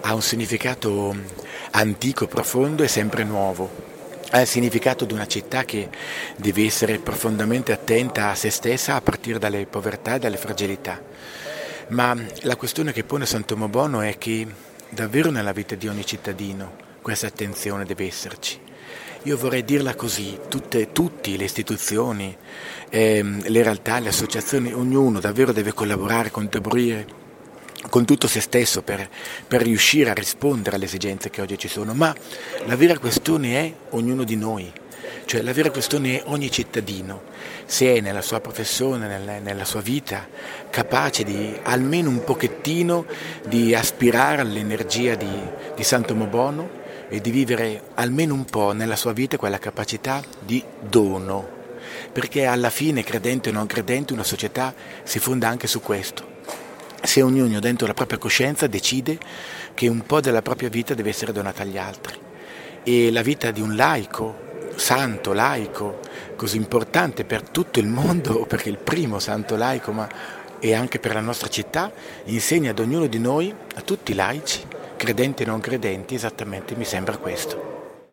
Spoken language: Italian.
ha un significato antico, profondo e sempre nuovo. Ha il significato di una città che deve essere profondamente attenta a se stessa a partire dalle povertà e dalle fragilità. Ma la questione che pone Sant'Uomobono è che davvero nella vita di ogni cittadino questa attenzione deve esserci. Io vorrei dirla così, tutti, le istituzioni, le realtà, le associazioni, ognuno davvero deve collaborare, contribuire con tutto se stesso per riuscire a rispondere alle esigenze che oggi ci sono, ma la vera questione è ognuno di noi, cioè la vera questione è ogni cittadino, se è nella sua professione, nella sua vita, capace di almeno un pochettino di aspirare all'energia di Sant'Uomobono e di vivere almeno un po' nella sua vita quella capacità di dono, perché alla fine, credente o non credente, una società si fonda anche su questo. Se ognuno dentro la propria coscienza decide che un po' della propria vita deve essere donata agli altri. E la vita di un laico, santo laico, così importante per tutto il mondo, perché è il primo santo laico, ma e anche per la nostra città, insegna ad ognuno di noi, a tutti i laici, credenti e non credenti, esattamente mi sembra questo.